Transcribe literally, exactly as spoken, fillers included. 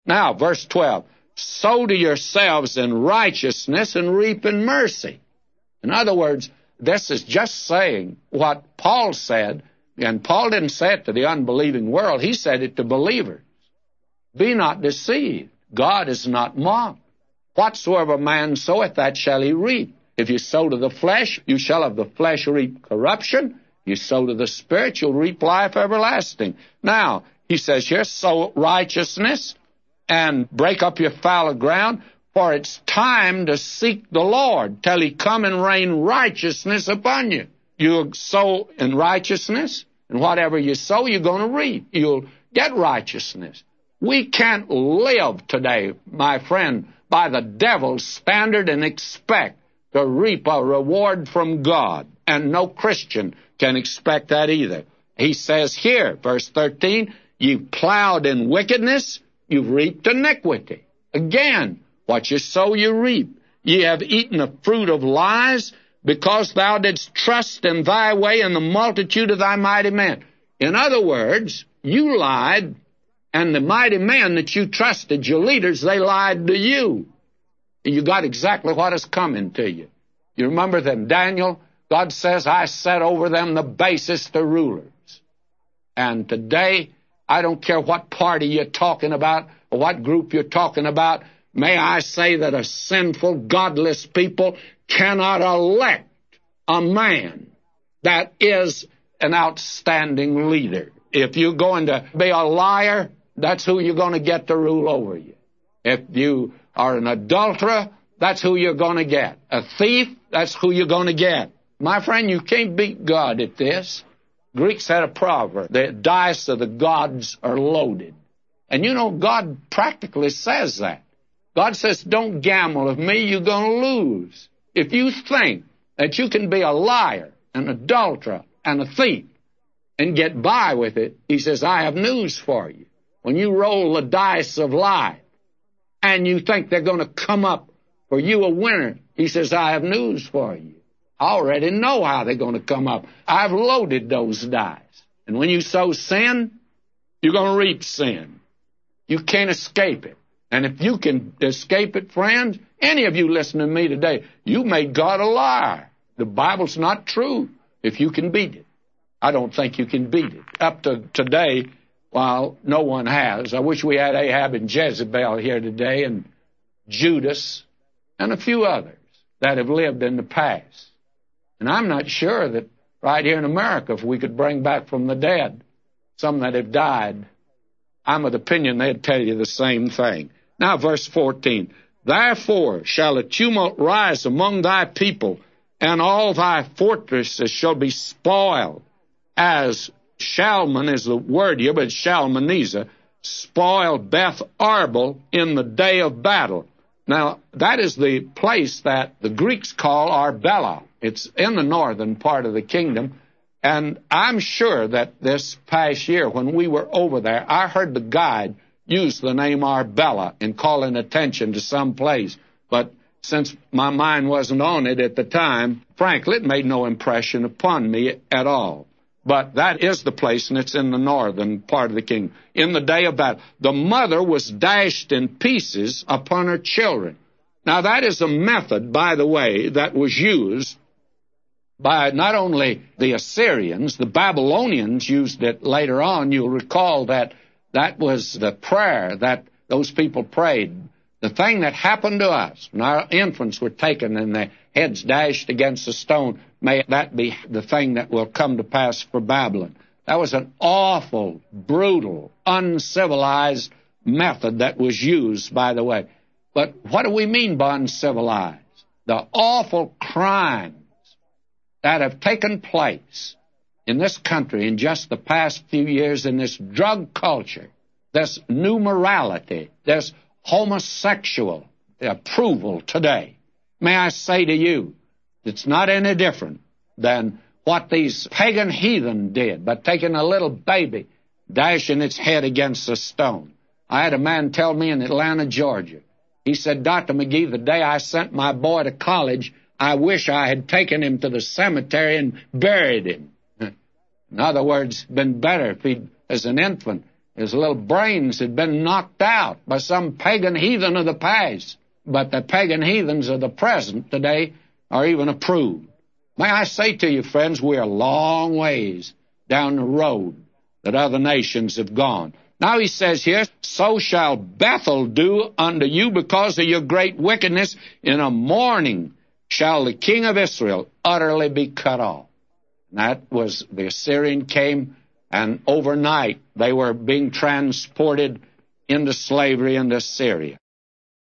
Now, verse twelve, sow to yourselves in righteousness and reap in mercy. In other words, this is just saying what Paul said, and Paul didn't say it to the unbelieving world. He said it to believers. Be not deceived. God is not mocked. Whatsoever man soweth, that shall he reap. If you sow to the flesh, you shall of the flesh reap corruption. You sow to the Spirit, you'll reap life everlasting. Now, he says here, sow righteousness and break up your fallow ground, for it's time to seek the Lord till he come and rain righteousness upon you. You sow in righteousness, and whatever you sow, you're going to reap. You'll get righteousness. We can't live today, my friend, by the devil's standard and expect to reap a reward from God. And no Christian can expect that either. He says here, verse thirteen, you've plowed in wickedness, you've reaped iniquity. Again, what you sow, you reap. Ye have eaten the fruit of lies, because thou didst trust in thy way and the multitude of thy mighty men. In other words, you lied, and the mighty men that you trusted, your leaders, they lied to you. You got exactly what is coming to you. You remember that Daniel, God says, I set over them the basest of rulers. And today, I don't care what party you're talking about or what group you're talking about, may I say that a sinful, godless people cannot elect a man that is an outstanding leader. If you're going to be a liar, that's who you're going to get to rule over you. If you are an adulterer, that's who you're going to get. A thief, that's who you're going to get. My friend, you can't beat God at this. Greeks had a proverb, the dice of the gods are loaded. And you know, God practically says that. God says, don't gamble with me, you're going to lose. If you think that you can be a liar, an adulterer, and a thief, and get by with it, he says, I have news for you. When you roll the dice of life, and you think they're going to come up for you a winner, he says, I have news for you. I already know how they're going to come up. I've loaded those dice. And when you sow sin, you're going to reap sin. You can't escape it. And if you can escape it, friends, any of you listening to me today, you made God a liar. The Bible's not true if you can beat it. I don't think you can beat it. Up to today, well, no one has. I wish we had Ahab and Jezebel here today, and Judas, and a few others that have lived in the past. And I'm not sure that right here in America, if we could bring back from the dead some that have died, I'm of the opinion they'd tell you the same thing. Now, verse fourteen, therefore shall a tumult rise among thy people, and all thy fortresses shall be spoiled, as Shalman is the word here, but Shalmaneser spoiled Beth Arbel in the day of battle. Now, that is the place that the Greeks call Arbela. It's in the northern part of the kingdom. And I'm sure that this past year, when we were over there, I heard the guide use the name Arbela in calling attention to some place. But since my mind wasn't on it at the time, frankly, it made no impression upon me at all. But that is the place, and it's in the northern part of the kingdom. In the day of battle, the mother was dashed in pieces upon her children. Now, that is a method, by the way, that was used by not only the Assyrians, the Babylonians used it later on. You'll recall that that was the prayer that those people prayed. The thing that happened to us when our infants were taken and their heads dashed against a stone, may that be the thing that will come to pass for Babylon. That was an awful, brutal, uncivilized method that was used, by the way. But what do we mean by uncivilized? The awful crimes that have taken place in this country in just the past few years, in this drug culture, this new morality, this homosexual approval today. May I say to you, it's not any different than what these pagan heathen did by taking a little baby, dashing its head against a stone. I had a man tell me in Atlanta, Georgia, he said, Doctor McGee, the day I sent my boy to college, I wish I had taken him to the cemetery and buried him. In other words, been better if he'd, as an infant, His little brains had been knocked out by some pagan heathen of the past. But the pagan heathens of the present today are even approved. May I say to you, friends, we are a long ways down the road that other nations have gone. Now he says here, so shall Bethel do unto you because of your great wickedness. In a morning shall the king of Israel utterly be cut off. And that was, the Assyrian came, and overnight they were being transported into slavery into Syria.